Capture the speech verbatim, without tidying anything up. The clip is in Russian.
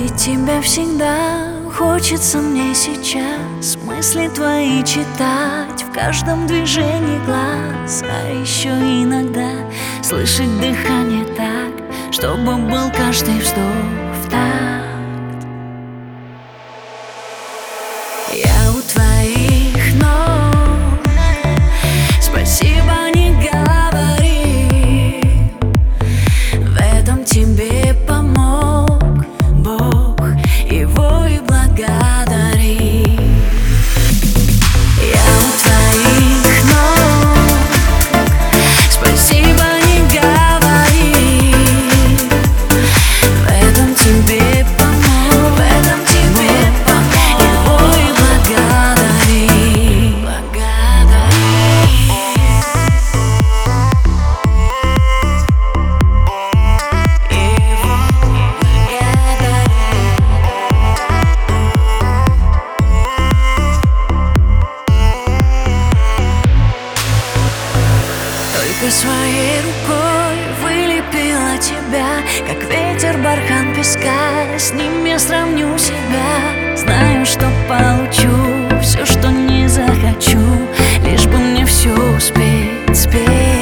Видеть тебя всегда хочется мне сейчас, мысли твои читать в каждом движении глаз. А еще иногда слышать дыхание так, чтобы был каждый вздох в такт. Я у твоих ног, спасибо не говори, в этом тебе помог Бог, его и благодари. Я у твоих ног, спасибо не говори, в этом тебе помог, в этом тебе помог, его и благодари, благодари. Только своей рукой вылепила тебя, как ветер бархан песка, с ним я сравню себя. Знаю, что получу все, что не захочу, лишь бы мне все успеть спеть.